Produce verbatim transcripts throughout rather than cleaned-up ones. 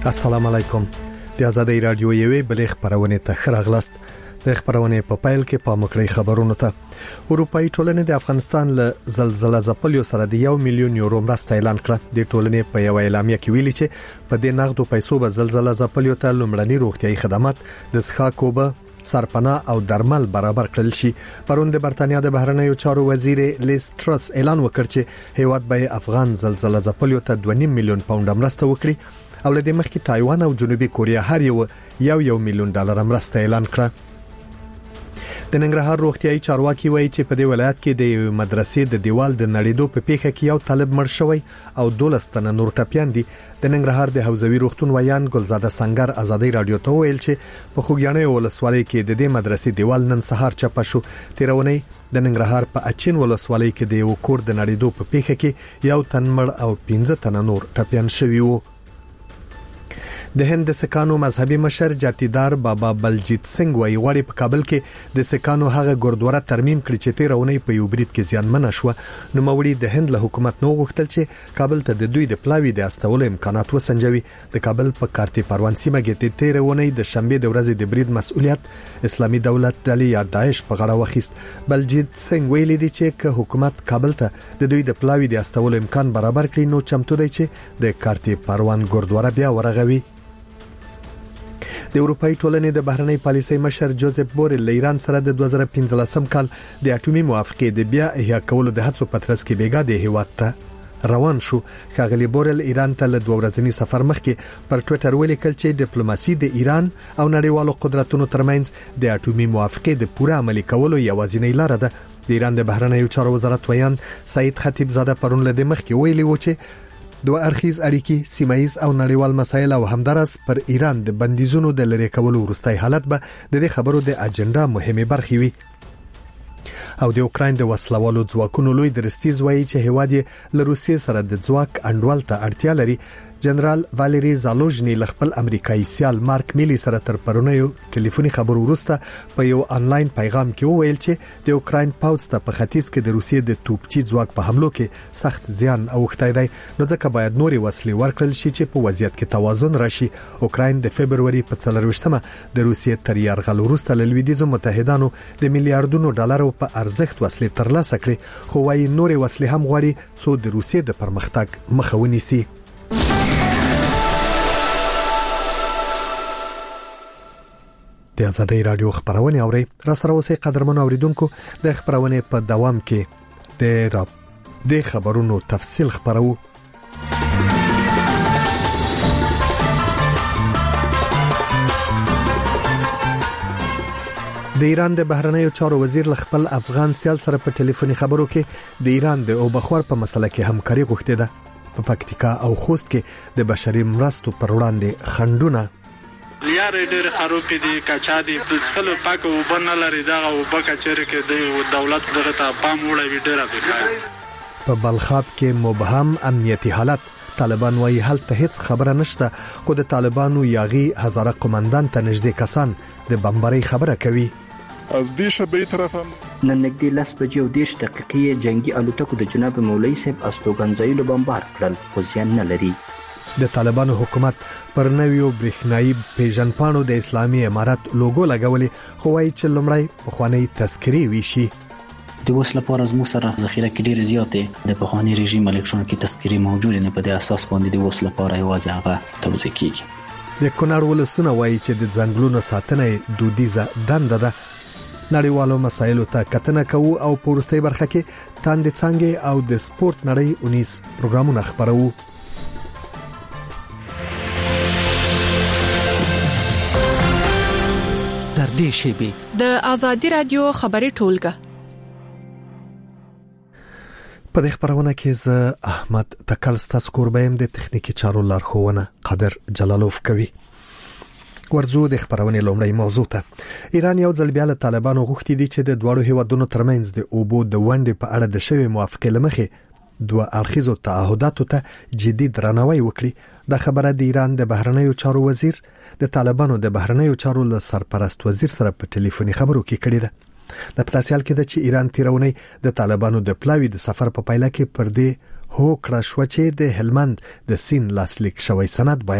السلام علیکم. د آزادۍ رادیو یوې بلې خبرونه ته خراغلاست. د خبرونه په پایل کې په مکړی خبرونه ته اروپאי ټولنې د افغانستان له زلزلې ځپلو سره د یو میلیون یورو مرسته اعلان کړه. د ټولنې په یو اعلامیه کې ویلي چې په دې نغدو پیسو به زلزلې ځپلو ته لومړني روغتيایي خدمات د څښاک اوبه سرپناه او درمل برابر کړل شي. پرون د برتانیا د بهرنیو چارو وزیر لیز ټرس اعلان وکړ چې هیواد به افغان زلزلې ځپلو ته دوه نیم میلیون پاونډ مرسته وکړي او له دې مخکې تایوان او جنوبي کوریا هر یو یو یو میلیون ډالر مرسته اعلان کړه. د ننګرهار روغتيایي چارواکي وایي چې په دې ولایت کې د مدرسې د دیوال د نړیدو په پیښه کې یو طالب مړ شوی او دولس تنه نور ټپيان دي. د ننګرهار د حوزوي روغتون ویان ګلزاده سنگر آزادۍ رادیو ته ویل چې په خوګیانې ولسوالۍ کې د دې مدرسې دیوال نن سهار چپه شو. تیرونی د ننګرهار په اچین ولسوالۍ کې د یو کور د نړیدو په پیښه کې یو تن مړ او پنځه تنه نور ټپيان شوي وو. د هند د سکانو مذهبي مشر جاتیدار بابا بلجیت سنگ وایي غواړي په کابل کې د سکانو هغه ګوردواره ترمیم کړي چې تیرونی په یو برید کې زیانمن شو. نو موري د هند له حکومت نو غوښتل چې کابل ته د دوی د پلاوی د استولو امکانات وسنجوي. د کابل په کارتي پروان سیمه کې د تیرونی د شنبه د ورځې د برید مسؤلیت اسلامي دولت ډلې یا داعش په غاړه وخیست. بلجیت سنگ ویلي دی چې حکومت کابل ته د دوی د پلاوی د استولو امکان برابر کړي نو چمتو دی چې د کارتي پروان ګوردواره بیا ورغوي. د اروپאי ټولنې د بهرنۍ پالیسۍ مشر جوزف بورل له ایران سره د دوه زره پنځلسم کال د اټومي موافقې د بیا احیا کولو د هڅو په ترڅ کې بیګا د هیواد ته روان شو. ښاغلي بورل ایران ته له دوه ورځنی سفر مخکې پر ټوئیټر ولیکل چې ډیپلوماسي د ایران او نړیوالو قدرتونو ترمنځ د اټومي موافقې د پوره عملي کولو یوازینۍ لار ده. د ایران د بهرنیو چارو وزارت ویان سعید خطیب زاده پرون له د مخکې ویلي و چې دوه اړخیز اړیکې سیمایي او نړیوال مسایل او همدارس پر ایران د بندیزونو د لری کولو وروستي حالت به د دې خبرو د اجنډا مهمه برخه وي. او د اوکراین د وسلوالو ځواکونو لوی درستیز وایي چې هواد له روسیې سره د ځواک انډول ته اړتیا لري. جنرال واليري زالوژني ل خپل امریکایي سیال مارک میلی سره تر پرونیو ټلیفوني خبرو وروسته په یو انلاین پیغام کې وویل چې د اوکراین پاوڅ ته په ختیځ کې د روسیې د توپچی ځواک په حملو کې سخت زیان اوښتی دی نو ځکه باید نوري وسلې ورکړل شي چې په وضعیت کې توازن راشي. اوکراین د فبرवरी په څلرويشتمه د روسیې تر یرغل وروسته له لویدیځو متحدانو د میلیارډونو ډالرو په ارزښت وسلې ترلاسه کړې خو وايي نوري وسلې هم غواړي څو د روسیې د پرمختګ مخه ونیسي. د آزادۍ رادیو خبرونه اوري را سره اوسې قدرمنو اوریدونکو د خبرونه په دوام کې د راب د خبرونو تفصیل خبرو. د ایران د بهرنیو چارو وزیر خپل افغان سیال سره په ټلیفوني خبرو کې د ایران د اوبخور په مسله کې همکاري غوښتې ده. په پکتیکا او خوست کې د بشري مرستو پر وړاندې خندونه لیارې ډېر خراب دي کچا دي د څخلو پاک او بنه لري دا او پاک چیرې کې د دولت دغه ته پام وړي ډېر افریقا. په بلخاب کې مبهم امنیتي حالت طالبان وايي هلته هیڅ خبره نشته خو د طالبانو یاغي هزاره قومندان ته نږدې کسان د بمباري خبره کوي. از دې شبې طرفم نن نږدې لاس بجې او دیش دقیقې جنگي الوتکو د جناب مولوی صاحب استوګنځایلو بمبار کړل خو زیان نه لري. د طالبانو حکومت پر نویو برېښنایي پیژنپاڼو د اسلامي امارات لوګو لګولې خو وايي چې لومړی په خواني تذکری ویشي. د اوس لپاره زموږ سره ذخیره کې ډېر زیاتې د پخوانی رژیم الکترونیکي تذکری موجود نه په دې اساس باندې د اوس لپاره یوازې هغه توزیع کیږي. د کونړ ولسونه وايي چې د ځنګلونو ساتنه دودیزه دنده ده. نړیوالو مسایلو ته کتنه کوو او پورستۍ برخه کې تاند څنګه او د سپورت نړۍ اونیس پروګرامونه خبرو. تر دې شی د آزادۍ رادیو خبري ټولګه په دې خبرونه کې ز احمد تکل ستاسو قربایم د تخنیکی چارو لارښوونه قادر جلالوف کوي. ورزو د خبرونه لومړی موضوع ته ایران یو ځل بیا له طالبانو غوښتي دي چې د دوړو هیوادونو ترمنځ د اوبو د ونډې په اړه د شوی موافقه لمخې دوه اړخیزو تعهداتو ته جدي درناوی وکړي. دا خبره د ایران د بهرنیو چارو وزیر د طالبانو د بهرنیو چارو له سرپرست وزیر سره په ټلیفوني خبرو کې کړې ده. د پتاسیال کې د چې ایران تیرونی د طالبانو د پلاوی د سفر په پایله کې پر دې هو کړه شو چې د هلمند د سین لاسلیک شوی سند باید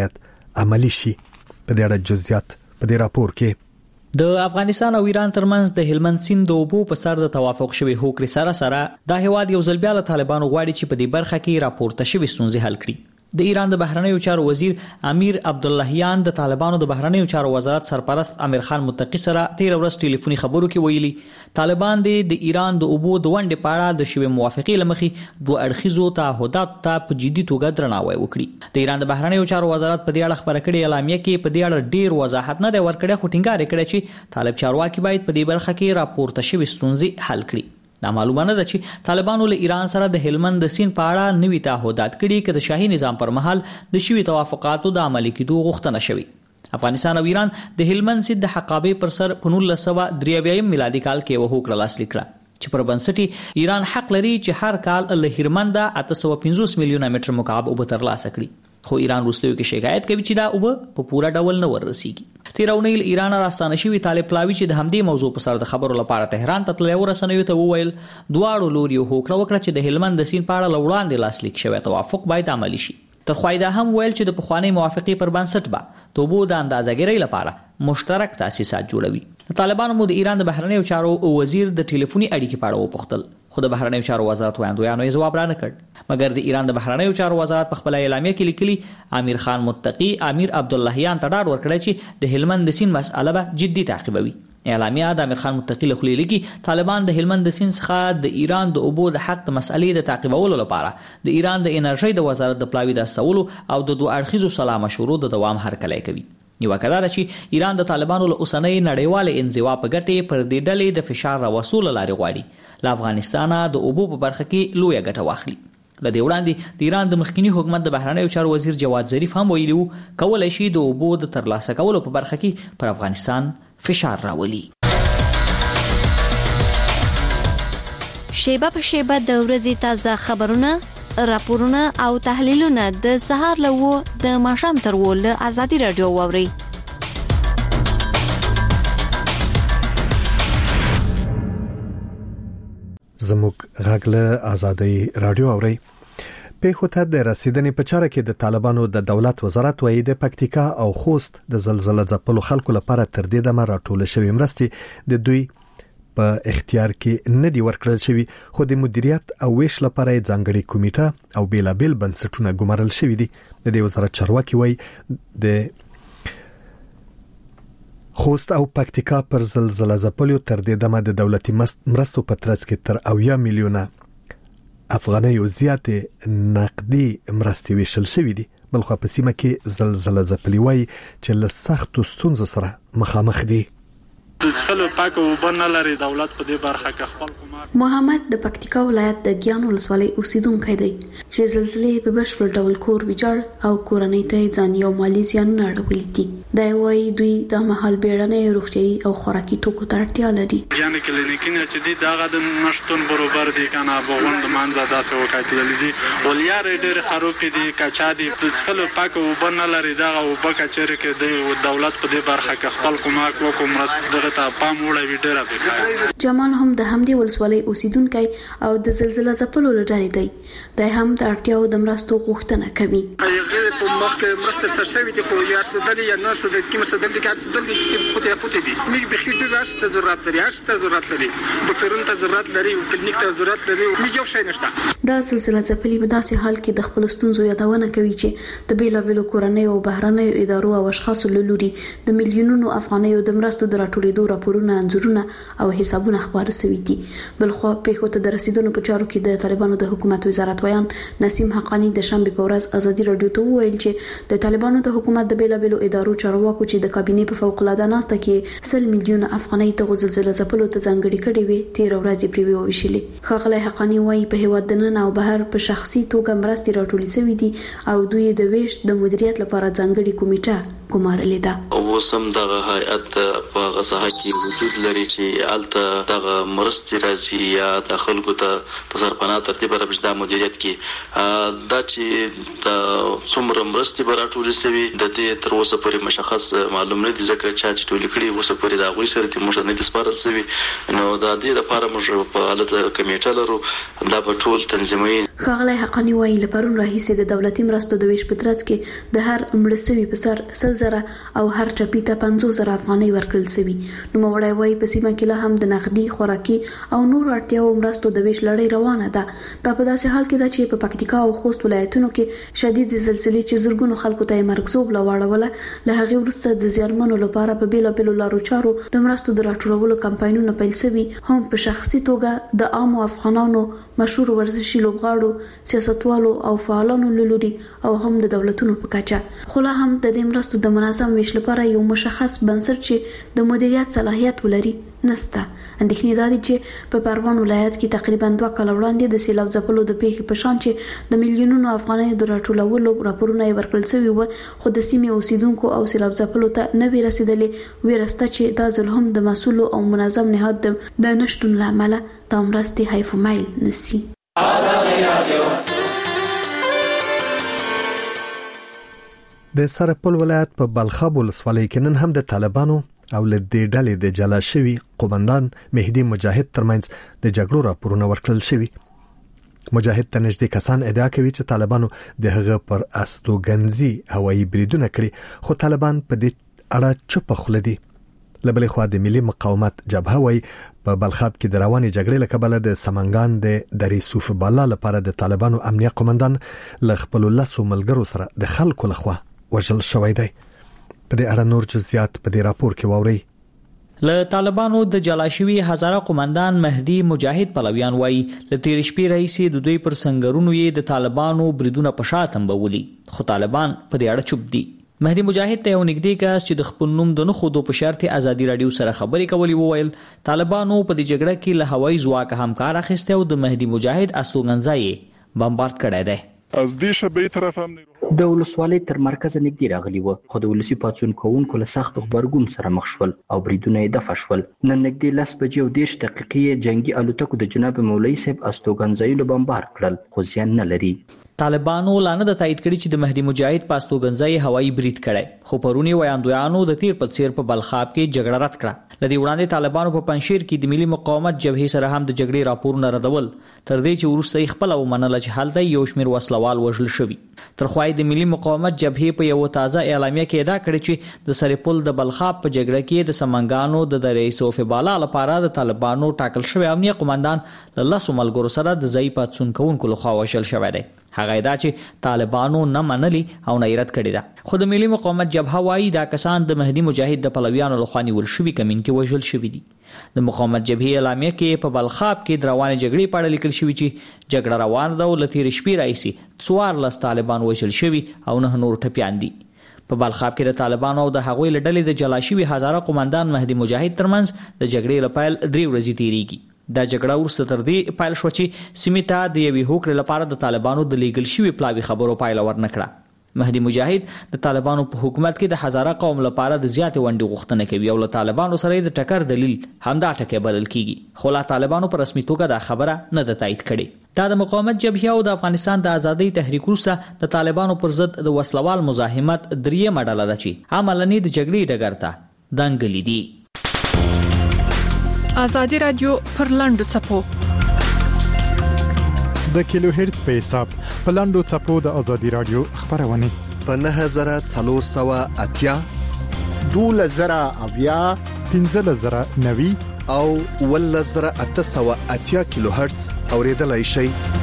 عملی شي. په دې اړه جزئیات په دې راپور کې. د افغانستان او ایران ترمنځ د هلمند سیند د اوبو په سر د توافق شوی هوکړې سره سره د هیواد یو ځل بیا له طالبانو غواړي چې په دې برخه کې راپورته شوی ستونزې حل کړي. د ایران د بهرنیو چارو وزیر امیر عبداللهیان د طالبانو د بهرنیو چارو وزارت سرپرست امیر خان متقی سره تیر ورځ ټلیفوني خبرو کې ویلي طالبان د ایران د اوبو د ونډې په اړه د شوی موافقې لمخې دوه اړخیزو تعهدات ته په جدي توګه درناوی وکړي. د ایران د بهرنیو چارو وزارت په دې اړه خبره کړې اعلامیه کې په دې اړه ډیر وضاحت نه دی ورکړی، خو ټینګار کړی چې طالب چارواکي باید په دې برخه کې راپورته شوی ستونزې حل کړي. دا معلومه نه ده چې طالبانو له ایران سره د هلمند د سیند په اړه نوي تعهدات کړي که د شاهي نظام پر مهال د شوي توافقاتو د عملي کېدو غوښتنه شوي. افغانستان او ایران د هلمند سیند د حقابې پر سر په نولس سوه درې اویایم میلادي کال کې یوه هوکړه لاسلیک کړه چې پر بنسټ ایران حق لري چې هر کال له هلمند اته سوه پنځوس میلیونه متر مکعب اوبه ترلاسه کړي، خو ایران وروستیو کې شکایت کوي چې دا اوبه په پوره ډول نه ورسیږي. تیر اونۍ ایران راستانه شوی طالب پلاوی چې د همدې موضوع په سر د خبرو لپاره تهران ته تللی و رسنیو ته وویل دواړو لوریو هوکړه وکړه چې د هلمند د سیند په اړه له وړاندې لاسلیک شوی توافق باید عملي شي. تر خو دا هم ویل چې د پخوانۍ موافقې پر بنسټ به د اوبو د اندازهګیرۍ لپاره مشترک تاسیسات جوړوي. طالبانو مو د ایران د بهرنیو چارو وزیر د ټلیفوني اړیکې په اړه وپوښتل، خو د بهرنیو چارو وزارت وړاندویانو یې ځواب را نه کړ، مګر د ایران د بهرنیو چارو وزارت په خپل اعلامیه کې لیکلي امیر خان متقی امیر عبداللهیان ته ډاډ ورکړی چې د هلمند د سیند مسأله به جدي تعقیبوي. اعلامیه د امیر خان متقی له خولې لیکي طالبان د هلمند د سیند څخه د ایران د اوبو د حق مسئلې د تعقیبولو لپاره د ایران د انرژۍ د وزارت د پلاوي د استولو او د دوه اړخیزو سلا مشورو د دوام هرکلی کوي. نیوکه دا ده چې ایران د طالبانو له اوسنۍ نړیوالې انزوا په ګټې پر دې ډلې د فشار راوستلو له لارې غواړي له افغانستانه د اوبو په برخه کې لویه ګټه واخلي. له دې وړاندې د ایران د مخکني حکومت د بهرنیو چارو وزیر جواد ظریف هم ویلي وو کولی شي د اوبو د ترلاسه کولو په برخه کې پر افغانستان فشار راولي. شیبه په شیبه د ورځې تازه خبرونه، راپورونه او تحلیلونه د سهار له وو د ماښام تر وو له ازادي رادیو واوري. زموږ غږ له ازادي رادیو اوري. پیښو ته د رسیدنې په چاره کې د طالبانو د دولت وزارت وایي د پکتیکا او خوست د زلزلې ځپلو خلکو لپاره تر دې دمه راټول شوی مرستې د دوی په اختیار کې نه دی ورکړل شوی، خو د مدیریت او ویش لپاره ځانګړي کمیټه او بیلابل بنسټونه ګمارل شوی دي. د دې وزارت چارواکي وایي د خوست او پکتیکا پر زلزلې ځپلو تر دې دمه د دولتي مرستو په ترڅ کې تر اویا میلیونه افغانۍ زیاتې نقدي مرستې ویشل شوی دي. بلخو په سیمه کې زلزلې ځپلې وایي چې له سختو ستونزو سره مخامخ دي. د څښلو پاکه اوبه نه لري، دولت په دې برخه کې خپل کومک. محمد د پکتیکا ولایت د ګیان ولسوالۍ اوسیدونکی دی چې زلزلې په بشپړ ډول کور ویجاړ او کورنۍ ته ځاني او مالي زیانونه اړولي دي. دا وایي دوی د مهال بیړنۍ روغتیايي او خوراکي توکو ته اړتیا لري. یعنی کلینیکونه چې دي دغه د نشټون برابر دي کنه بوغوند مانځه داسې وکړل دي ولیا ډېر خراب دي کچا دي د څښلو پاکه اوبه نه لري، دغه اوبه کچره کې دی دولت په دې برخه کې خپل کومک وکړي مرسته ته پام وړي ډېر به. جمال هم د همدې ولسوالۍ اوسیدونکی او د زلزلې ځپلو لړۍ دی. د هم د اړتیاو د مرستو غوښتنه کوي. هغه په مخکې مرسته سرشوي دي خو یا سدل یا نه سدل کې مسدل دي کار سدل دي چې پټه پټه دي موږ به خېټه راځي ضرورت لري هرڅه ضرورت لري ډاکټرونو ته ضرورت لري کلینیک ته ضرورت لري موږ یو شی نشته. دا زلزلې ځپلې په داسې حال کې د خپل ستونزو یادونه کوي چې د بیلابلو کورنۍ او بهرنۍ ادارو او اشخاصو له لوري د میلیونونو افغانیو د مرستو د راټولېدو راپورونه، انځورونه او حسابونه خبر شوي دي. بلخو پیښو ته د رسیدونکو په چارو کې د طالبانو د حکومت وزارت ویان نسیم حقانی د شنبه په ورځ ازادي رادیو ته وویل چې د طالبانو د حکومت د بیلابلو ادارو چارواکو چې د کابینې په فوق العاده ناسته کې سل میلیونه افغانۍ ته زلزلې ځپلو ته ځانګړي کړي وي تیر ورځ پرې وویشلې. خغلی حقانی وایي په هیواد د نن او بهر په شخصي توګه مرستې راټولې شوې دي او دوی د ویش د مدیریت لپاره ځانګړي کمیټه ګمارلې ده. او سم دغه هیئت په غصه کې وجود لري چې الته دغه مرستې راځي یا د خلکو ته په سرپناه ترتیب راځي د مدیریت کې دا چې د څومره مرستې راټولې شوي د دې تر اوسه پورې مشخص معلوم نه دي ځکه چې ټولې کړي اوسه پورې دا غوي سره د موږ نه دي سپارل شوي. نو د دې لپاره موږ په حالت کمیټه لرو دا په ټول تنظیمي. ښاغلی حقانی وایي له پرون راهیسې د دولتي مرستو د ویش په ترڅ کې د هر مړه سوي په سر سل زره او هر ټپي ته پنځوس زره افغانۍ ورکړل شوي. نوموړی وایي په سیمه کې لا هم د نغدي، خوراکي او نور اړتیاو مرستو د ویش لړۍ روانه ده. دا په داسې حال کې ده چې په پکتیکا او خوست ولایتونو کې شدید زلزلې چې زرګونو خلکو ته مرګ له واړوله، له هغې وروسته د زیانمنو لپاره په بیلابیلو لارو چارو د مرستو د راټولولو کمپاینونه پیل شوي. هم په شخصي توګه د عامو افغانانو، مشهور ورزشي لوبغاړو، سیاستوالو او فعالانو له لوري او هم د دولتونو په کچه. خو لا هم د دې مرستو د منظم ویش لپاره یو مشخص بنسټ چې د مدیریت صلاحیت ولري نسته. اندېښنې دا دي چې په پروان ولایت کې تقریبا دوه کاله وړاندې د سیلاب ځپلو د پیښې په شان چې د میلیونونو افغانیو د راټولولو راپورونه یې ورکړل شوي وو، خو د سیمې اوسیدونکو او سیلاب ځپلو ته نه وی رسیدلې. ویره شته چې دا ځل هم د مسؤلو او منظم نهاد د نشتون له امله دا مرستې حیف مایل نشي. د سرپل ولایت په بلخاب ولسوالۍ کې نن هم د طالبانو او له دې ډلې د جلا شوي قومندان مهدي مجاهد ترمنځ د جګړو راپورونه ورکړل شوي. مجاهد ته نږدې کسان ادعا کوي چې طالبانو د هغه پر استوګنځي هوایي بریدونه کړي، خو طالبان په دې اړه چوپ خوله دي. لبلې خوا د ملي مقاومت جبهه وایي په بلخاب کې د روانې جګړې له کبله د سمنګان د درې صوف بالا لپاره د طالبانو امنیه قومندان له خپل لاسو ملګرو سره د خلکو لخوا وژل شوی دی. په دې اړه نور جزئیات په دې راپور کې واورئ. له طالبانو د جلا شوي هزاره قومندان مهدي مجاهد پلویان وایي له تیر شپې راهیسې د دوی پر سنگرونو یې د طالبانو بریدونه په شا تنبولي، خو طالبان په دې اړه چوپ دي. مهدي مجاهد ته یو نږدې کس چې د خپل نوم د نه خودو په شرط ازادي رادیو سره خبرې کولې وویل طالبانو په دې جګړه کې له هوایي ځواک همکار اخیسته او د مهدي مجاهد استوګنځي بمبارد کړی دی. از دې شبې طرف هم د ولسوالۍ تر مرکز نږدې راغلی و، خو د ولسی پاتون کوونکو له سخت خبرګون سره مخ شول او بریدونه یې دفع شول. نن نږدې لس بجې او دېرش دقیقې جنگي الوتکو د جناب مولوي صاحب استوګنځایونه بمبارد کړل، خو زیان نه لري. طالبانو لانه د تایید کړي چې د مهدي مجاهد په استوګنځي هوایي برید کړي، خو پرونی ویاندویانو د تیر په څیر په بلخاب کې جګړه رد کړه. لدی وړاندې طالبانو په پنځشیر کې د ملي مقاومت جبهې سره هم د جګړې راپورونه ردول، تر دې چې وروسته خپل ومنل چې حالت یو شمیر وسلوال وژل شوی. تر خوای د ملي مقاومت جبهې په یو تازه اعلامیه کې ادعا کړې چې د سرپل د بلخاب په جګړه کې د سمنګانو د درې صوف بالا لپاره د طالبانو ټاکل شوی امنیه قومندان له لاسو ملګرو سره د ځای پاتون کوونکو لخوا وژل شوی دی. هغه ادعا چې طالبانو نه منلي او نه یې رد کړې ده. خو د ملي مقاومت جبهه وایي دا کسان د مهدي مجاهد د پلویانو لخوا نیول شوي کمین کې وژل شوي دي. د مقاومت جبهې اعلامیه کې په بلخاب کې د روانې جګړې په اړه لیکل شوي چې جګړه روانه ده او له تېرې شپې راهیسې څوارلس طالبان وژل شوي او نه نور ټپیان دي. په بلخاب کې د طالبانو او د هغوی له ډلې د جلا شوي هزاره قومندان مهدي مجاهد ترمنځ د جګړې له پیل درې ورځې تېرېږي. دا جګړه وروسته تر دې پیل شوه چې سیمې ته د یوې هوکړې لپاره د طالبانو د لیږل شوي پلاوي خبرو پایله ورنه کړه. مهدي مجاهد د طالبانو په حکومت کې د هزاره قوم لپاره د زیاتې ونډې غوښتنه کوي او له طالبانو سره د ټکر دلیل همدا ټکی بلل کیږي، خو لا طالبانو په رسمي توګه دا خبره نه ده تایید کړې. دا د مقاومت جبهه او د افغانستان د ازادۍ تحریک وروسته د طالبانو پر ضد د وسلوال مزاحمت دریمه ډله ده چې عملاً د جګړې ډګر ته دنګلې دي. آزادی رادیو پر لاندو چپو د کیلو هرتز په حساب په لاندو چپو د آزادی رادیو خبرونه په نه زره څلور سوه اتیا دوله زره اویا پنځه زره نوي او ول زره اته سوه اتیا کیلو هرتز اوریدلای شي.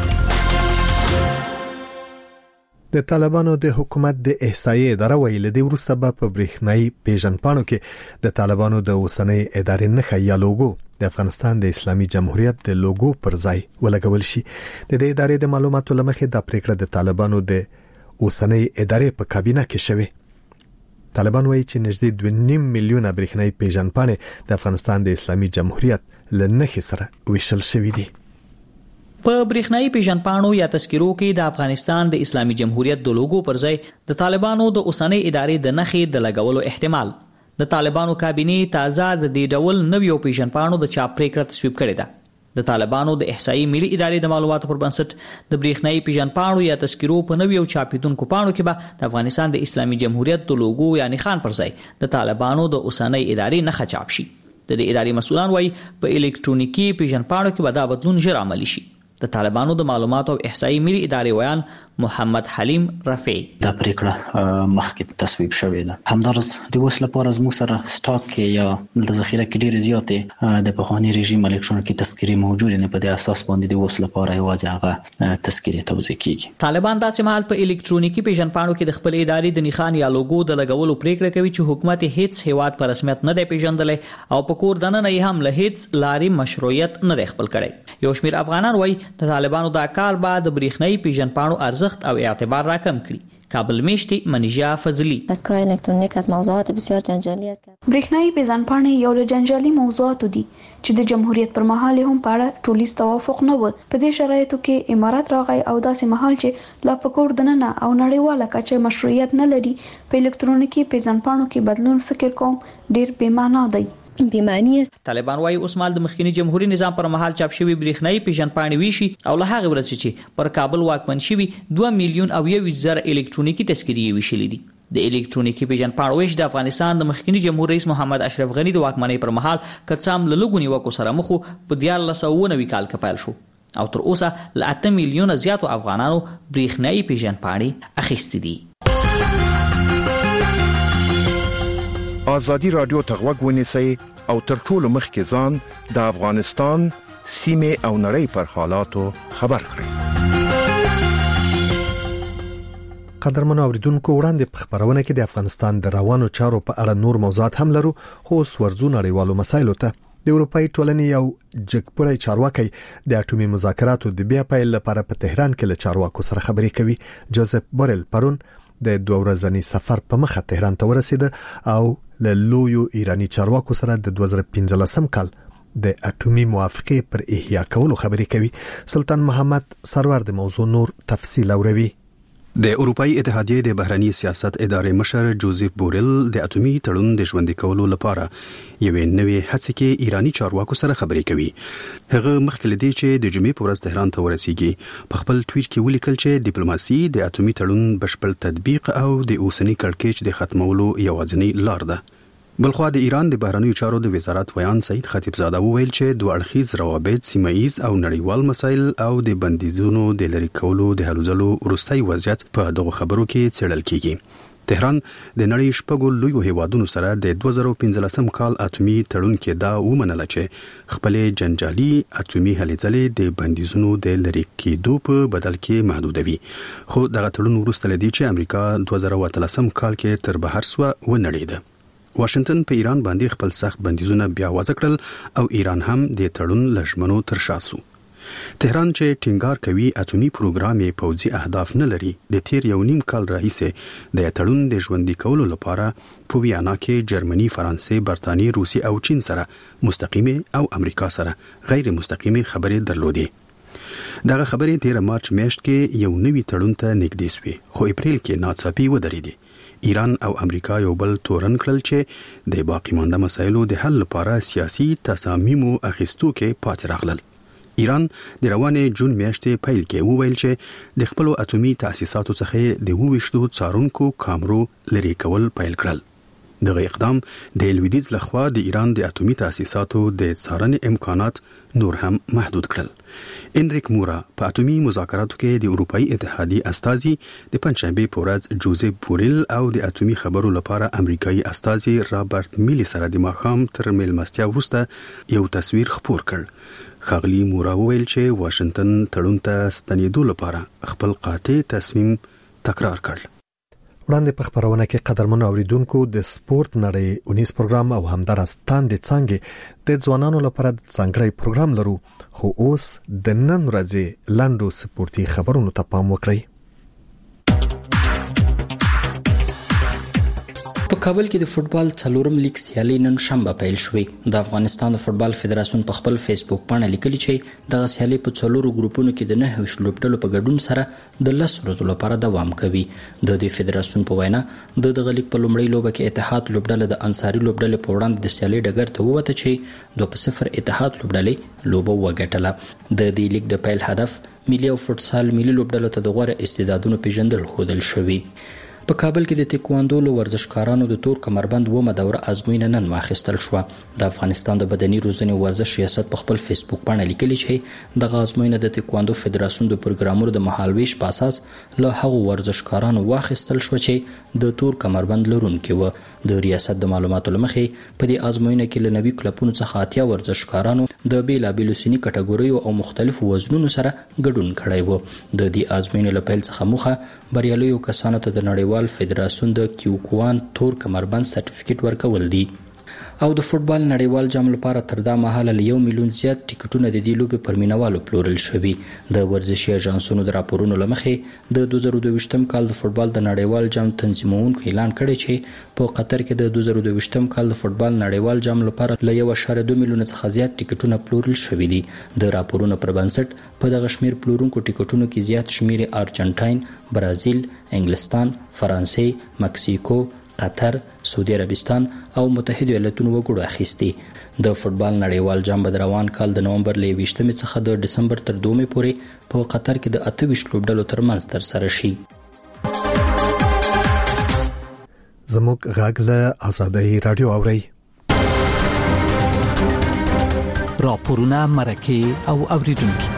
د طالبانو د حکومت د احصایې اداره ویل دی وروسته به په برېښنايي پیژنپاڼو کې د طالبانو د اوسنۍ ادارې نښه یا لوګو د افغانستان د اسلامي جمهوریت د لوګو پر ځای ولګول شي. د دې ادارې د معلوماتو لمخې د پریکړه د طالبانو د اوسنۍ ادارې په کابینه کې شوه. طالبان وایي چې نږدې دوه نیم میلیونه برېښنايي پیژنپاڼې د افغانستان د اسلامي جمهوریت له نښې سره ویشل شوې دي. په برېښنايي پیژنپاڼو یا تذکرو کې د افغانستان د اسلامي جمهوریت د لوګو پر ځای د طالبانو د اوسنۍ ادارې د نښې د لګولو احتمال. د طالبانو کابینې تازه د دې ډول نویو پیژنپاڼو د چاپ پریکړه تصویب کړې ده. د طالبانو د احصایي ملي ادارې د معلوماتو پر بنسټ د برېښنايي پیژنپاڼو یا تذکرو په نویو چاپیدونکو پاڼو کې به د افغانستان د اسلامي جمهوریت د لوګو یعنی خان پر ځای د طالبانو د اوسنۍ ادارې نښه چاپ شي. د دې ادارې مسؤلان وایي په الکترونیکي پیژنپاڼو کې به دا بدلون ژر عملي شي. د طالبانو د معلوماتو او احصایي ملي ادارې ویان محمد حلیم رفیع دا پریکړه مخکې تصویب شوې ده. همدارس د اوس لپاره زموږ سره سټاک کې یا د ذخیره کې ډېرې زیاتې د پخواني رژیم الکترونیکي تذکرې موجودې نه، په دې اساس باندې د اوس لپاره یوازې هغه تذکرې توزیع کیږي. طالبان داسې مهال په الکترونیکي پیژندپاڼو کې د خپل ادارې د نښان یا لوګو د لګولو پریکړه کوي چې حکومت هیڅ هیواد په رسمیت نه دی پیژندلی او په کور دننه یې هم له هیڅ لارې مشروعیت نه دی خپل کړی. یو شمېر افغانان وایي د طالبانو دا کار به د برېښنایي پیژندپاڼو ارزښت او اعتبار راکم کړي. کابل میشتی منیژا فضلی. تذکره الکترونیک از موضوعات بسیار جنجالی است. برېښنایي پیژندپاڼې یو له جنجالي موضوعاتو دي چې د جمهوریت پر مهال هم په اړه ټولیز توافق نه و. په دې شرایطو کې امارات راغی او داسې مهال چې لا په کور دننه او نړیواله کچه مشروعیت نه لري، په الکترونیکي پیژندپاڼو کې بدلون فکر کوم ډېر بې معنا دی. بیمانی است. طالبان وايي اوس مال د مخکنی جمهوریت نظام پر مهال چاپ شوی برېښنایي پیژندپاڼې ویشي او له هغه ورځې چې پر کابل واکمن شوی دوه میلیون او یو زره الکترونیکي تذکرې ویشلې دي. د الکترونیکي پیژندپاڼو ویش د افغانستان د مخکنی جمهور رئیس محمد اشرف غنی د واکمنۍ پر مهال کڅام له لګونی وکړو سره مخ په دیارلس سوه اوه نوي کال کې پیل شو او تر اوسه له اته میلیونه زیاتو افغانانو برېښنایي پیژندپاڼې اخیستې دي. آزادی رادیو ته غوږ ونیسئ او تر ټولو مخکې ځان د افغانستان سیمې او نړۍ پر حالاتو خبر کړئ. قدرمنو اوریدونکو، وړاندې په خبرونه کې د افغانستان د روانو چارو په اړه نور موضوعات هم لرو، خو اوس ورځو نړیوالو مسایلو ته. د اروپאי ټولنې یو جګپړی چارواکي د اټومي مذاکراتو د بیا پیل لپاره په تهران کې له چارواکو سره خبرې کوي. جوزف بورل پرون د دوه ورځنی سفر په مخه تهران ته ورسید او له لویو ایرانی چارواکو سره د دوه زره پنځلسم کال د اټومي موافقې پر احیا کولو خبرې کوي. سلطان محمد سرور د موضوع نور تفصیل اوروي. د اروپאי اتحادیې د بهرنی سیاست ادارې مشر جوزف بورل د اټومي تړون د ژوندۍ کولو لپاره یوې نوې هڅې کې ایرانی چارواکو سره خبرې کوي. هغه مخکې لدی چې د جمعې په ورځ تهران ته ورسیږي په خپل ټویټ کې ولیکل چې ډیپلوماسي د اټومي تړون بشپړ تطبیق او د اوسنی کړکېچ د ختمولو یوازینی لار ده. بلخوا د ایران د بهرنیو چارو د وزارت ویان سید خطیبزاده وویل چې دوه اړخیز روابط، سیمایي او نړیوال مسایل او د بندیزونو د لری کولو د هلو ځلو وروستي وضعیت په دغه خبرو کې څېړل کیږي. تهران د نړۍ شپږو لویو هیوادونو سره د دوه زره پنځلسم کال اټومي تړون کې دا ومنله چې خپل جنجالي اټومي هلې ځلې د بندیزونو د لری کېدو په بدل کې محدودوي. خو دغه تړون وروسته لدی چې امریکا دوه زره اتلسم کال کې تر بهر سو ونړېده. واشنگټن په ایران باندې خپل سخت بندیزونه بیا وضع کړل او ایران هم د تړون لژمنو تر شا سو. تهران چې ټینګار کوي اټومي پروګرام یې پوځي اهداف نه لري، د تیر یو نیم کال راهیسې د تړون د ژوندۍ کولو لپاره په ویانا کې جرمني، فرانسې، برتانیې، روسي او چین سره مستقیمه او امریکا سره غیر مستقیمه خبرې درلودې. دغه خبرې تیر مارچ میاشت کې یو نوي تړون ته نږدې سوې، خو اپریل کې ناڅاپي ودرېدې. ایران او امریکا یو بل تورن کړل چې د باقی مانده مسایلو د حل لپاره سیاسي تصامیمو اخیستو کې پاتې راغلل. ایران د روانې جون میاشتې پیل کې وویل چې د خپل اټومي تاسیساتو څخه د وویشتو څارونکو کامرو لري کول پیل کړل. دغه اقدام د لویدیځ لخوا د ایران د اټومي تاسیساتو د څارنې امکانات نور هم محدود کړل. انریک مورا په اټومي مذاکراتو کې د اروپאי اتحادیې استازي د پنځشنبه په ورځ جوزف بورل او د اټومي خبرو لپاره امریکایي استازي رابرټ میلی سره د ماښام تر میلمستیا وروسته یو تصویر خپور کړ. خاغلی مورا وویل چې واشنگټن تړون ته ستنېدو لپاره خپل قاطع تصمیم تکرار کړ. وړاندې په خبرونه کې قدرمنو اوریدونکو د سپورت نړۍ اونیس پروګرام او همدارستان د څنګه د ځوانانو لپاره د څنګه پروګرام لرو، خو اوس د نن ورځې لاندو سپورتي خبرونو ته پام وکړئ. په کابل کې د فوتبال څلورم لیګ سیالي نن شنبه پیل شوې. د افغانستان د فوتبال فدراسیون په خپل فیسبوک باندې لیکلي چې دغه سیالي په څلورو ګروپونو کې د نهه ویشت لوبډلو په ګډون سره د لس ورځو لپاره دوام کوي. د دې فدراسیون په وینا د دغه لیګ په لومړۍ لوبه کې اتحاد لوبډله د انصاري لوبډلې په وړاندې د سیالي ډګر ته ووته چې دوه په صفر اتحاد لوبډلې لوبه وګټله. د دې لیګ د پیل هدف ملي او فوتسال ملي لوبډلو ته د غوړه استعدادونو پیژندل خودل شوی. په کابل کې د تکواندو له ورزشکارانو د تور کمربند ومه دوره ازموینه نن واخیستل شو. د افغانستان د بدني روزنې ورزش ریاست په خپل فیسبوک باندې لیکلي چې د ازموینه د تکواندو فدراسیون د پروګرامونو د مهالويش په اساس له هغو ورزشکارانو واخیستل شو چې د تور کمربند لرونکي و. د ریاست د معلوماتو لمخې په دې ازموینه کې له نوي کلپونو څخه اتیا ورزشکارانو د بیلابیلو سني کټګوریو او مختلفو وزنونو سره ګډون کړی و. د دې ازموینې له پیل څخه موخه بریالیو کسانو ته د نړیوال فدراسیون د کیوکوان تور کمربند سرټیفیکیټ ورکول دي. او د فوتبال نړیوال جام لپاره تر دا مهاله له یو میلیون زیات ټیکټونه د دې لوبې پر مینوالو پلورل شوي. د ورزشي اژانسونو د راپورونو له مخې د دوه زره دوه کال د فوتبال د نړیوال جام تنظیمونکو اعلان کړی چې په قطر کې د دوه زره دوه کال د فوتبال نړیوال جام لپاره له یو اشاریه دوه میلیونه څخه زیات ټیکټونه پلورل شوي دي. د راپورونو پر بنسټ په دغه شمیر پلورونکو ټیکټونو کې زیات شمیر ارجنټاین، برازیل، انګلستان، فرانسې، مکسیکو، قطر، سعودي عربستان او متحده ایالاتونو وګړو اخیستي. د فوتبال نړیوال جام به روان کال د نومبر له یویشتمې څخه د دسمبر تر دومې پورې په قطر کې د اته ویشت لوبډلو ترمنځ ترسره شي. زموږ غږ له آزادۍ رادیو اوري. راپورونه، مرکه او اوریدونکو.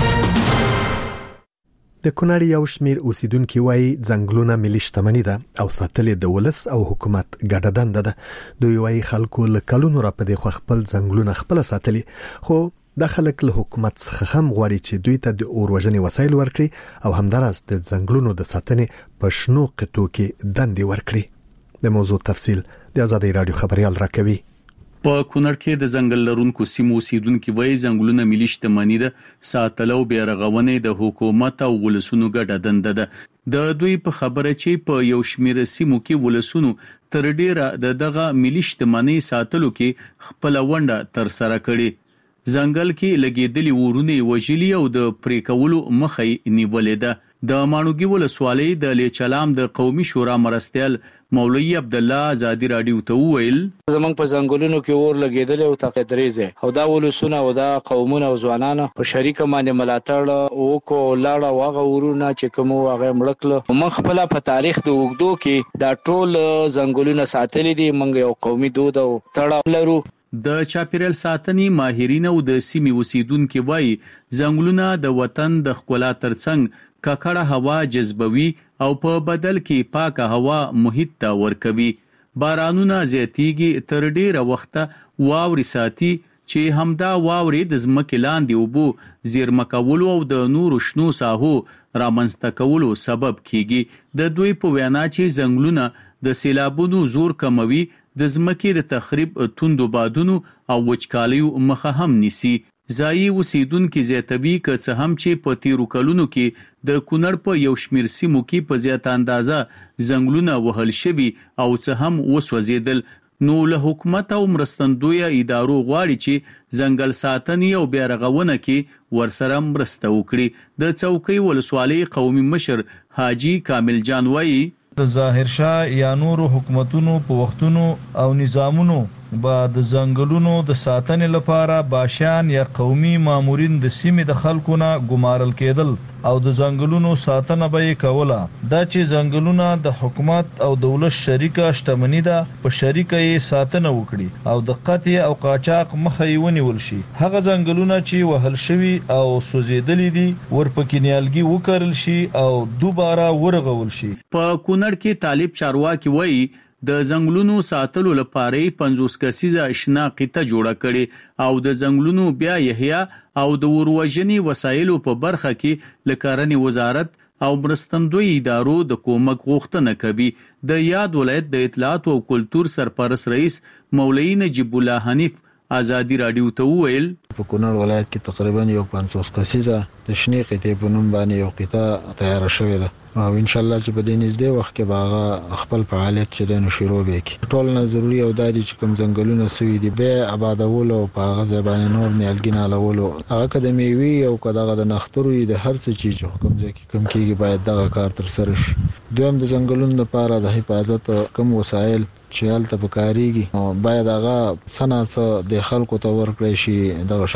د کونړ یو شمیر اوسیدونکو وايي ځنګلونه ملي شتمنۍ ده او ساتل د ولس او حکومت ګډه دنده ده. دوی وايي خلکو له کلونو را پدې خو خپل ځنګلونه خپل ساتلي، خو د خلک له حکومت څخه هم غواړي چې دوی ته د اور وژنې وسایل ورکړي او همدارس د ځنګلونو د ساتنې په شنو قطو کې دندې ورکړي. د موضوع تفصیل د آزادۍ رادیو خبريال راکوي. په کونړ کې د ځنګل لرونکو سیمو اوسیدونکو وایي ځنګلونه ملي شتمنۍ ده، ساتل او بیرغونې د حکومت او ولسونو ګډه دنده ده. د دوی په خبره چې په یو شمیر سیمو کې ولسونو تر ډیره د دغه ملي شتمنۍ ساتلو کې خپل ونډه تر سره کړې. ځنګل کې لګیدلي ورونه وژلي او د پریکولو مخې نیولې ده. د مانوګي ولسوالۍ د لیچلام د قومي شورا مرستیال مولوی عبد الله آزادی رادیو ته ویل زمونږ په ځنګلونو کې اور لګیدل او تقدریزه او دا ولسونه او دا قومونه او ځوانانو په شریکه باندې ملاتړ او کو لاړه واغه ورونه چې کوم واغه مړکل مخ خپل په تاریخ د وګدو کې دا ټول ځنګلونه ساتلې دي. موږ یو قومي دود او تړاو لرو. د چاپیریال ساتنې ماهرین او د سیمې اوسیدونکو وایي ځنګلونه د وطن د ښکلا ترڅنګ ککړه هوا جذبوي او په بدل کې پاکه هوا محیط ته ورکوي. بارانونه زیاتیږي تر ډیره وخته واوري ساتي چې همدا واوري د ځمکې لاندې اوبو زیرمه کولو او د نورو شنو ساحو رامنځته کولو سبب کیږي. د دوی په وینا چې ځنګلونه د سیلابونو زور کموي، د ځمکې د تخریب، توندو بادونو او وچکالیو مخه هم نیسي. ځایي اوسیدونکو زیاتوي که څه هم چې په تیرو کلونو کې د کونړ په یو شمیر سیمو کې په زیات اندازه ځنګلونه وهل شوي او څه هم وسوځېدل. نو له حکومت او مرستندویه ادارو غواړي چې ځنګل ساتنې او بیارغونه کې ورسره مرسته وکړي. د څوکۍ ولسوالۍ قومي مشر حاجی کامل جان وایي د ظاهر شاه یا نورو حکومتونو په وختونو او نظامونو با د ځنګلونو د ساتنې لپاره باشان یا قومي مامورین د سیمې د خلکونه ګمارل کېدل او د ځنګلونو ساتنه به یې کوله. دا چې ځنګلونه د حکومت او دولت شریکه شتمنۍ ده، په شریکه یې ساتنه وکړي او د قطع او قاچاق مخه یې ونیول شي. هغه ځنګلونه چې وهل شوي او سوځېدلي دي ورپکې نیالګي وکرل شي او دوباره ورغول شي. په کونړ کې طالب چارواکي وایي د ځنګلونو ساتلو لپاره پنځوس کسیزه شناخته جوړه کړي او د ځنګلونو بیا یحیی او د وروژنې وسایلو په برخه کې لکارنې وزارت او مرستندوی ادارو د کومک غوښتنه کوي. د یاد ولایت د اطلاعات او کلتور سرپرست رئیس مولوی نجیب الله حنیف آزادی رادیو ته ویل په کونړ ولایت کې تقریبا یو پنځوس کسیزه د شنې قطعې په نوم باندې یو قطعه تیار شوې ده او ان شاء الله چې په دې نږدې وخت کې باغه خپل فعالیت چې د نشرو وکړي. ټول نه ضروري او دادي چې کوم ځنګلونه سوي دي به آبادولو او په هغه ځای باندې نور نیالګي نالولو هغه که د میوې او که دغه د نخترو د هر څه چیز کوم ځای کې کوم کېږي باید دغه کار ترسره شي. دویم د ځنګلونو لپاره د حفاظت کوم وسایل چې هلته پکارېږي باید هغه څه نه څه د خلکو ته ورکړی شي. دغه شان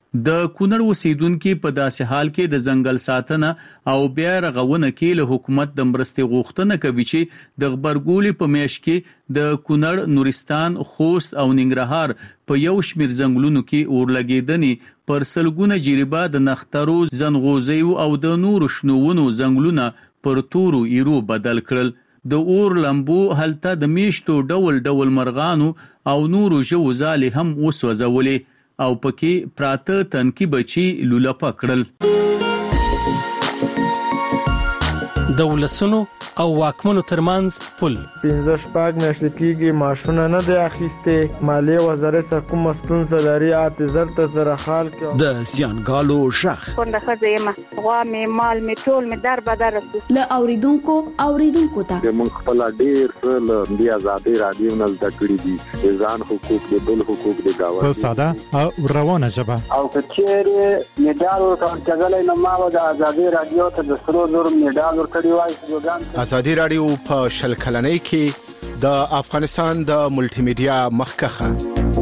د کونړ اوسیدونکو په داسې حال کې د ځنګل ساتنه او بیا رغونه کې له حکومت د مرستې غوښتنه کوي چې د خبرګولي په میاشت کې د کونړ، نورستان، خوست او ننګرهار په یو شمیر ځنګلونو کې اورلګیدنې پر سلګونه جریبه د نخترو، زنغوزیو او د نورو شنوونو ځنګلونه پر تورو ایرو بدل کړل. د اور لمبو هلته د میشتو ډول ډول مرغانو او نورو ژوو ځالې هم وسوځولې او پکې پراته تنکي بچي لولپه کړل. د ولسونو او واکمنو ترمنځ پل پنځه شپږ میاشتې کېږي ماشونه نه دی اخیستې. مالیې وزارت څخه کومه ستونزه لري اته زر ته زره خال کې د زیانګالو شخ کونډه ښځه یم، غوا مې مال مې ټول مې در بدر رسو. له اوریدونکو اوریدونکو ته موږ خپل ډیر له بیا آزادي رادیو نه زده کړی دي ځان حقوق د بل حقوق د گاوه په ساده او روانه ژبه او کچېره میډال ورکړل نو ما د آزادي رادیو ته د سرو زر میډال ورکړی وای. آزادي رادیو په شل کلنۍ کې د افغانستان د ملټي میډیا مخکخه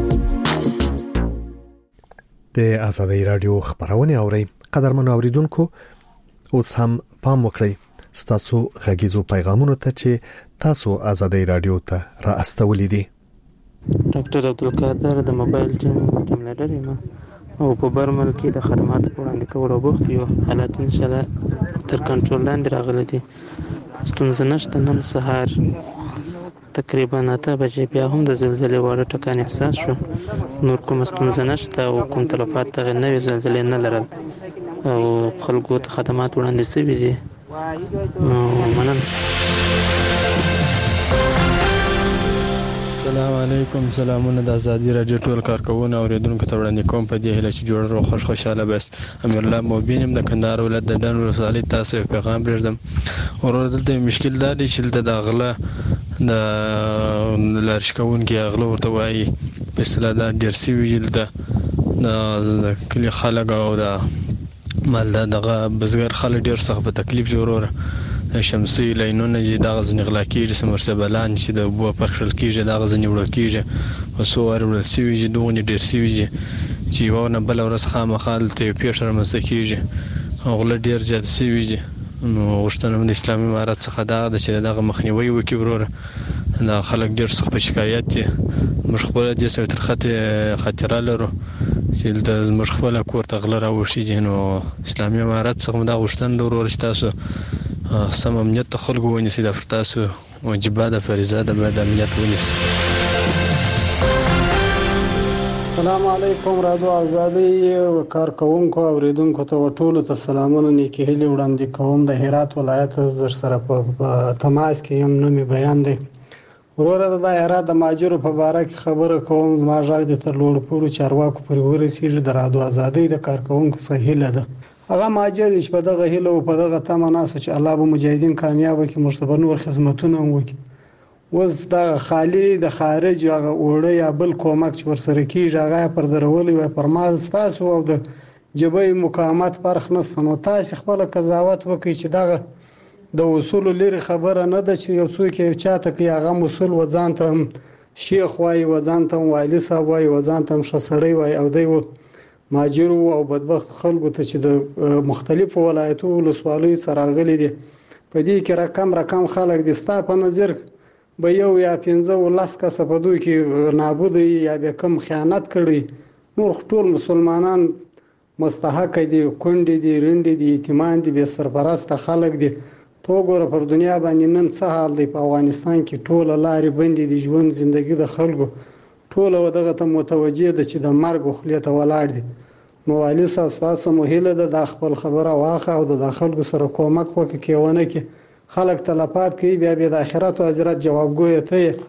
د آزادي رادیو خبرونه اوري. قدرمن اوریدونکو اوس هم پام وکړئ ستاسو غږیزو پیغامونو ته چې تاسو آزادي رادیو ته را استولې دي. ډاکټر عبدالقادر د موبایل ټیم لیډر یم او په برمل کې د خدماتو وړاندې کولو بوخت یو. حالات ان شاء الله تر کنټرول لاندې راغلي دي. ستونزه نشته. نن سهار تقریبا اته بجې بیا هم د زلزلې وړ ټکان احساس شو. نور کوم ستونزه نشته او کوم تلفات ته نوې زلزلې نه لرل او خلکو ته خدمات وړاندې شوي دي. مننه. السلام علیکم. سلامونه د آزادي رادیو ټول کارکونکو اوریدونکو ته وړاندې کوم په دې هیله چې جوړ او خوش خوشاله بس. امیر الله موبین د کندهار ولایت د ډن ولسوالۍ تاسو پیغام پرېږدم. ورور دلته مشکل دا دی چې د غله د لارښکون کې غله ورته وایي په اصطلاح دا ډیر سی ویل ده د کلی خلک او د مال دغه بزګر خلک ډیر سخت په تکلیف ضرور شمسي لینونه چې دغه ځنې غلا کېږي سمرسبلان چې د اوبو پرخښل کېږي دغه ځنې وړل کېږي په څو وارې وړل سوي چې دغونې ډېر سوي دي چې یوه نه بله ورځ خامخا دلته یو پېښه رامنځته کېږي او غله ډېر زیات سوي دي. نو غوښتنه د اسلامي امارت څخه دغه ده چې دغه مخنیوي وکړي وروره. دا خلک ډېر سخت په شکایت دي. موږ خپله دې سره تر خطې خاطره لرو چې دلته زموږ خپله کور ته غله راوښي دي. نو اسلامي امارت څخه مو دا غوښتنه ده وروره چې تاسو سم امنیت ته خلکو ونیسي. دا پر تاسو واجبه ده، فریضه ده، باید امنیت ونیسي. السلام علیکم. رادیو آزادي کارکونکو اوریدونکو ته ټول ته سلامونه نیکی هیلې وړاندې کوم. د هرات ولایت در سره په تماس کې یم. نومي بیان دی وروره د هرات د ماجرو په باره کې خبره کوم. زما غږ د تر لوړ پوړو چارواکو پورې ورسیږي. د رادیو آزادي د کارکونکو څخه هیله ده هغه ماجر چې په دغه هیله او په دغه تمه ناسه چې الله به مجاهدین کامیاب کړي، موږ ته نور خدمتونه وکړي. اوس دا خالی د خارج هغه وړه یا بل کومک چې ورسره کیږي هغه پر درولي وي پر ما تاسو او د جبهې مقاومت فرق نشته. نو تاسو خپل قضاوت وکړئ چې دغه د اصول لري خبره نه ده چې یو څوک یو چاته کې هغه مسول وزان ته شیخ وای، وزان ته والی صاحب وای، وزان ته شسړی وای او دی ماجرو او بدبخت خلکو ته چې د مختلفو ولایتو ولسوالیو څخه راغلي دي. په دې کې رقم رقم خلک دي. ستا په نظر به یو یا پنځه ولس کسه په دوی کې نابود یا به کم خیانت کړي. نور ټول مسلمانان مستحق دي، کونډې دي، رنډې دي، یتیمان دي، بې سرپرسته خلک دي. تو ګوره پر دنیا باندې نن څه حال دی. په افغانستان کې ټول لارې بندې دي. ژوند زندگی د خلکو ټول ودغه ته متوجه ده چې د مرګ خلیه ته ولاړ دي. نو علي صاحب تاسو مهله ده د خپل خبره واخه او د داخلو سره کومک وکړي کېونه کې خلک تلفات کوي بیا به د آخرت او اجرت جوابګوی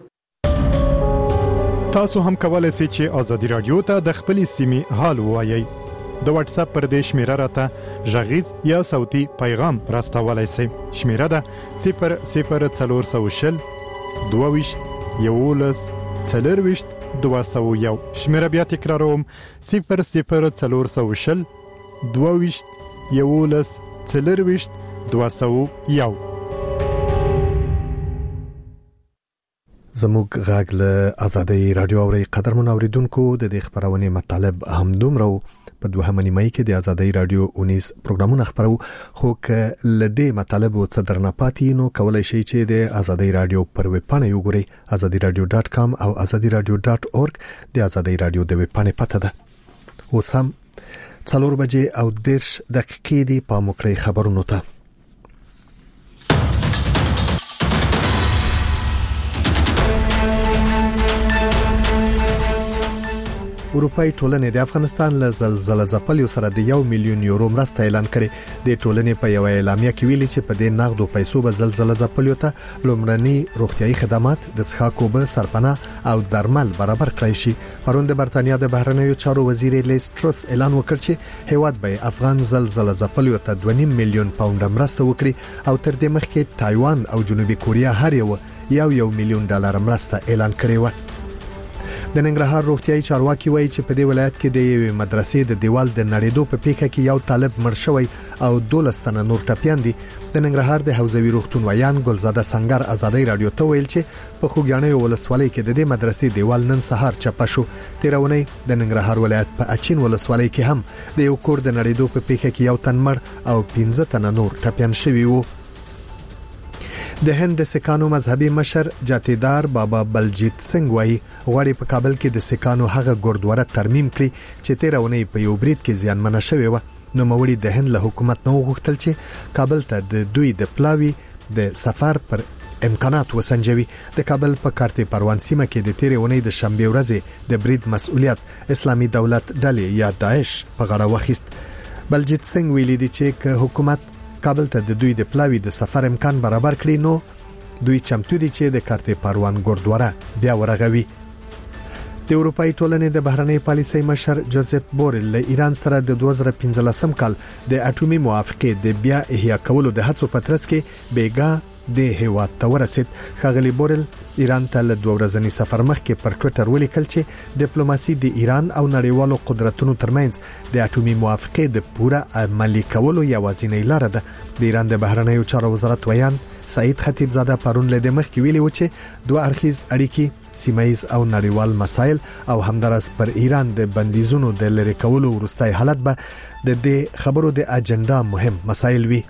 ته. تاسو هم کولای شئ چې آزادي رادیو ته د خپل سیمې حال ووایي. د واتس اپ پر دې شمیره راته ژغیز یا صوتي پیغام راستولای شئ. شمیره ده صفر صفر څلور سوه شل دوه ویشت یولس څلرویشت دوه سوه یو. شمیره بیا تکراروم صفر صفر څلور سوه شل دوه ویشت یولس څلرویشت دوه سوه یو. زموږ غاګ له آزادۍ رادیو اوري قدر منوریدونکو د دې خبرونه مطلب هم دومره په دوهمه نیمه کې د آزادۍ رادیو اونیس پروګرامونه خبرو خو ک لدې مطلب او صدر نه پاتې نو کولای شئ چې د آزادۍ رادیو پر ویب پاڼه یو ګورئ azadi radio dot com او azadi radio dot org د آزادۍ رادیو د ویب پاڼې پته ده. اوس هم څلور بجې او دیرش دقیقې دی په مکړې خبرونو ته. اروپאי ټولنې د افغانستان له زلزلې ځپلو سره د یو میلیون یورو مرسته اعلان کړې. د ټولنې په یو اعلامیه کې ویلي چې په دې نغدو پیسو به زلزلې ځپلو ته لومړني روغتيایي خدمات د څښاک اوبه سرپناه او درمل برابر کړی شي. پرون د برتانیا د بهرنیو چارو وزیر لیز ټرس اعلان وکړ چې هیواد به افغان زلزلې ځپلو ته دوه نیم میلیون پاونډ مرسته وکړي او تر دې مخکې تایوان او جنوبي کوریا هر یو یو یو میلیون ډالر مرسته اعلان کړی و. د ننګرهار روغتيایي چارواکي وایي چې په دې ولایت کې د یوې مدرسې د دیوال د نړېدو په پیښه کې یو طالب مړ شوی او دولس تنه نور ټپيان دي. د ننګرهار د حوزوي روغتون ویان ګلزاده سنگر آزادۍ رادیو ته ویل چې په خوګیاڼي ولسوالۍ کې د دې مدرسې دیوال نن سهار چپه شو. تیرونی د ننګرهار ولایت په اچین ولسوالۍ کې هم د یو کور د نړېدو په پیښه کې یو تن مړ او پنځه تنه نور ټپيان شوي وو. د هند سکانو مذهبي مشر جاتیدار بابا بلجیت سنگ وایي غواړي په کابل کې د سکانو هغه ګوردواره ترمیم کړي چې تیرونی په یو برید کې زیانمنه شوې و. نو موري د هند له حکومت نو غوښتل چې کابل ته د دوی د پلاوی د سفر پر امکانات وسنجوي. د کابل په کارتي پروان سیمه کې د تیرونی د شنبه ورځې د برید مسؤلیت اسلامي دولت ډلې یا داعش په غاړه واخیست. بلجیت سنگ ویلي دی چې حکومت کابل ته د دوی د پلاوی د سفر امکان برابر کړي نو دوی چمتو دي چې د کارتي پروان ګوردواره بیا ورغوي. د اروپאי ټولنې د بهرنۍ پالیسۍ مشر جوزف بورل له ایران سره د دوه زره پنځلسم کال د اټومي موافقې د بیا احیا کولو د هڅو په ترڅ کې بیګا د هیواد ته ورسید. خغلی بورل ایران ته له دوه ورځنی سفر مخکې پر ټوئیټر ولیکل چې ډیپلوماسي د ایران او نړیوالو قدرتونو ترمنځ د اټومي موافقې د پوره عملي کولو یوازینۍ لار ده. د ایران د بهرنیو چارو وزارت ویان سعید خطیبزاده پرون له د مخکې ویلي و چې دوه اړخیز اړیکې سیمایز او نړیوال مسایل او همدارس پر ایران د بندیزونو د لری کولو وروستۍ حالت به د دې خبرو د اجنډا مهم مسایل وي.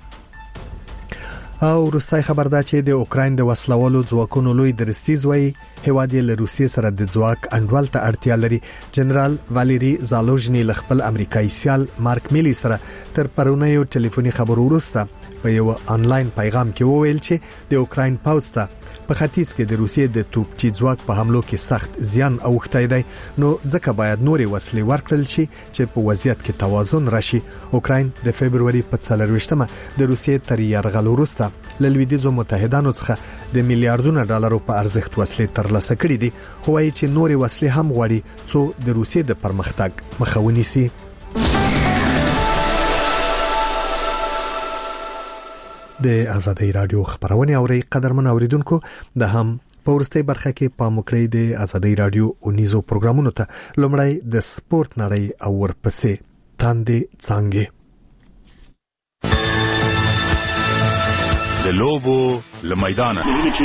او روسي خبر دا چې د اوکرين د وسلوالو ځواکونو لوی درستیز وای هواد یې له روسیې سره د ځواک انډول ته اړتیا لري. جنرال واليري زالوژني ل خپل امریکایي سیال مارک میلی سره تر پرونه یو ټلیفوني خبرو وروسته په یو انلاین پیغام کې وویل چې د اوکرين پاوځ ته په ختیځ کې د روسیې د توپچی ځواک په حملو کې سخت زیان اوښتی دی نو ځکه باید نورې وسلې ورکړل شي چې په وضعیت کې توازن راشي. اوکرين د فبرवरी په څلرويشتمه د روسیې تر یرغل وروسته له لویدیځو متحدانو څخه د میلیارډونو ډالرو په ارزښت وسلې ترلاسه کړې دي خو وايي چې نورې وسلې هم غواړي څو د روسیې د پرمختګ مخه ونیسي. د آزادۍ رادیو خبرونه اوري قدرمن اوریدونکو د هم په ورستۍ برخه کې پاموکړی د آزادۍ رادیو اونیزو پروګرامونو ته لومړی د سپورت نړۍ او ورپسې تاندې څنګه د لوبو لمیدان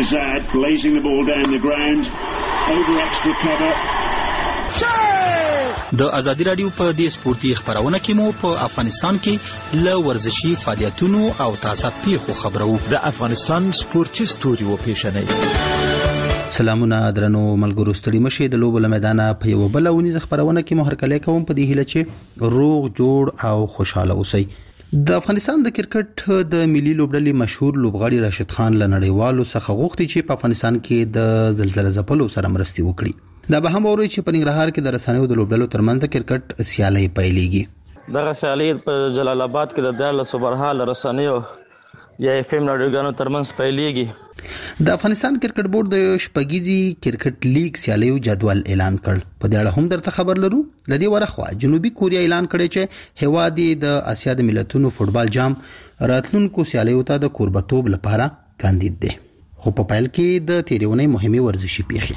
د ازادي رادیو په دې سپورتي خبرونه کې مو په افغانستان کې له ورزشي فعالیتونو او تازه پیښو خبرو. د افغانستان سپورتي ستوري و پیښنې سلامونه درنو ملګرو ستړي مشه د لوبو لمیدانه په یو بل ونیز خبرونه کې محرکلې کوم په دې هیله چې روغ جوړ او خوشاله اوسئ. د افغانستان د کرکټ د ملي لوبډلې مشهور لوبغاړي راشد خان لنړیوالو څخه غوښتي چې په افغانستان کې د زلزلې ځپلو سره مرستي وکړي. دا به هم اوري چې په ننګرهار کې د رسنیو د لوبډلو ترمنځ د کرکټ سیالي پیلېږي. دغه سیالي په جلال آباد کې د دیارلس سوبرحال رسنیو یا اف ام رادیوګانو ترمنځ پیلېږي. د افغانستان کرکټ بورډ د شپږیزي کرکټ لیګ سیالیو جدول اعلان کړ. په دې اړه هم درته خبر لرو. لدی ورخوا جنوبي کوریا اعلان کړی چې هواد د اسیا د ملتونو فوتبال جام راتلونکو سیالیو ته د قربتوب لپاره کاندید دی. خو په پیل کې د تیرونی مهمه ورزشي پیښې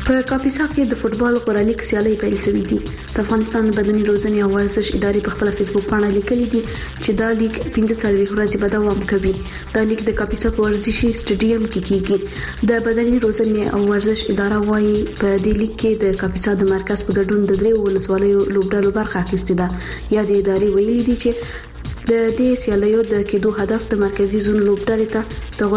په کاپیسا کې د فوتبال غوړالیک سیالي پیل شوې دي. د افغانستان بدني روزنې او ورزش ادارې په خپل فیسبوک باندې لیکلي دي چې دا لیګ پنځه څلوېښت ورځې به دوام کوي. دا لیګ د کاپیسا په ورزشي سټیډیم کې کیږي. د بدني روزنې او ورزش اداره وايي په دې لیګ کې د کاپیسا د مرکز په ګډون د درې ولسوالیو لوبډلو برخه اخیستې ده. یا د ادارې ویلي دي چې د دې سیالیو د کېدو هدف د مرکزی زون لوبډلې ته د